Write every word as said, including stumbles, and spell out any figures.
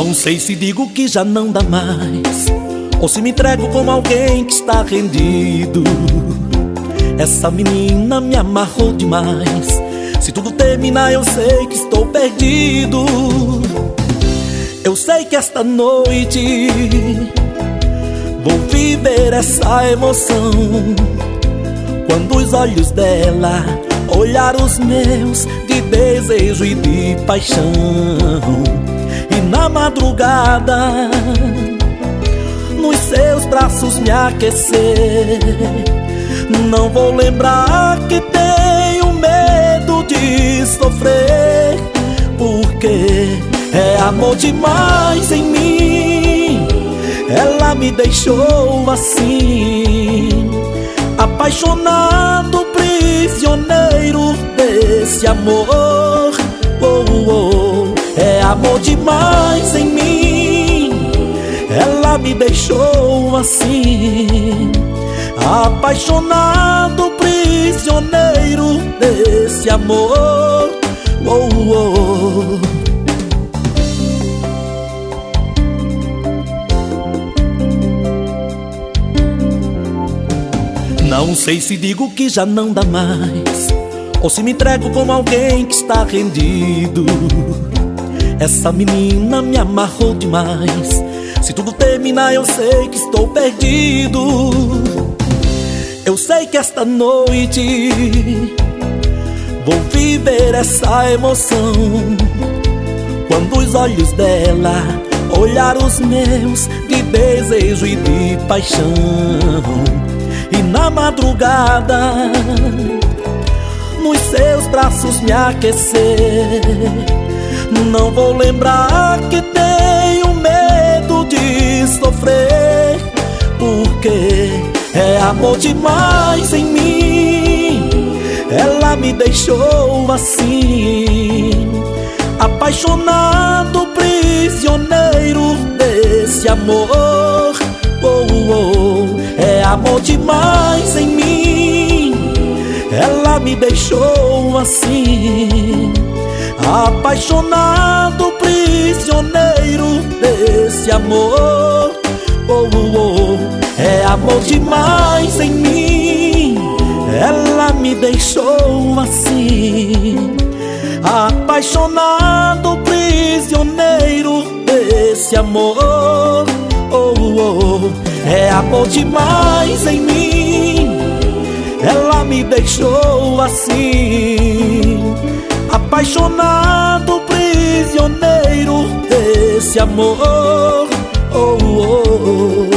Não sei se digo que já não dá mais, ou se me entrego como alguém que está rendido. Essa menina me amarrou demais. Se tudo terminar eu sei que estou perdido. Eu sei que esta noite vou viver essa emoção, quando os olhos dela olhar os meus de desejo e de paixão. E na madrugada nos seus braços me aquecer. Não vou lembrar que tenho medo de sofrer, porque é amor demais em mim. Ela me deixou assim, apaixonado, prisioneiro desse amor. Oh, oh, é amor demais em mim. Ela me deixou assim, apaixonado, prisioneiro desse amor. Oh, oh. Não sei se digo que já não dá mais, ou se me entrego como alguém que está rendido. Essa menina me amarrou demais. Se tudo terminar eu sei que estou perdido. Eu sei que esta noite vou viver essa emoção, quando os olhos dela olhar os meus de desejo e de paixão. E na madrugada nos seus braços me aquecer. Não vou lembrar que tenho medo de sofrer, porque é amor demais em mim. Ela me deixou assim, apaixonado, prisioneiro desse amor. Oh, oh, é amor demais em mim. Ela me deixou assim, apaixonado, prisioneiro desse amor. Oh, oh, é amor demais em mim. Ela me deixou assim, apaixonado, prisioneiro desse amor. Oh, oh, é amor demais em mim. Ela me deixou assim, apaixonado, prisioneiro desse amor. Oh, oh, oh.